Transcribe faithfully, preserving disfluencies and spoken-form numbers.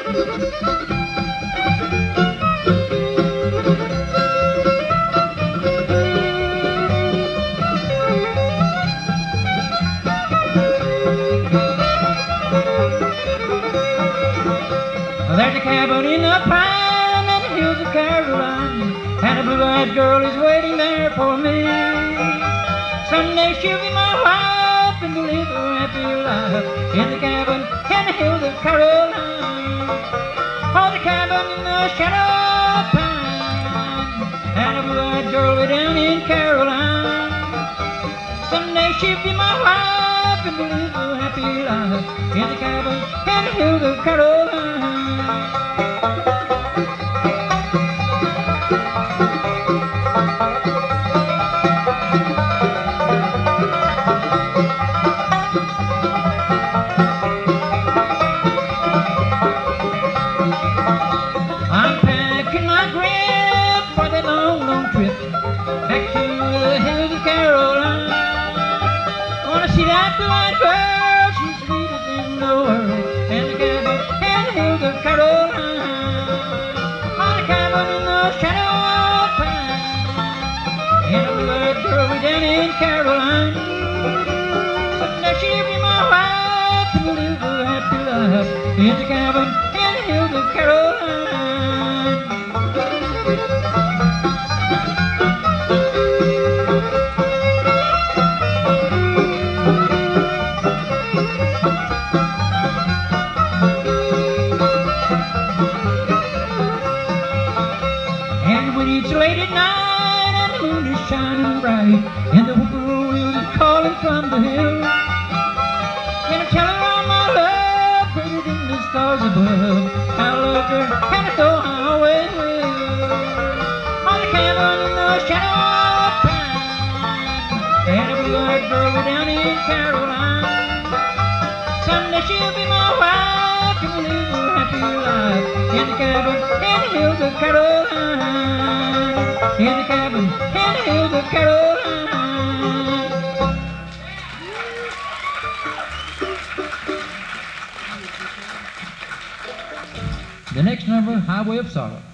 There's a cabin in the pine in the hills of Carolina, and a blue-eyed girl is waiting there for me. Someday she'll be my wife and we'll live a happy life in the cabin in the hills of Carolina. Oh, the cabin in the shadow of pine, and a blue-eyed girl way down in Carolina. Someday she'll be my wife and we'll live a happy life in the cabin in the hills of Carolina. I'm packing my grip for that long, long trip back to the hills of Carolina. Wanna see that blue-eyed girl, she's sweetest in the world, and the cabin in the hills of Carolina. On a cabin in the shadow of pine, and a blue-eyed girl way down in Carolina. Someday she'll be my wife and we'll live a happy life in the cabin in the hills of Carolina. And when it's late at night and the moon is shining bright and the whippoorwill is calling from the hill, and I tell her all my love greater than the stars above. I loved her and I know I always will. On the cabin in the shadow of pine, and a blue-eyed girl way down in Carolina. Someday she'll be my wife and we'll live a happy life in the cabin in the hills of Carolina. In the cabin in the hills of Carolina. The next number, Highway of Sorrow.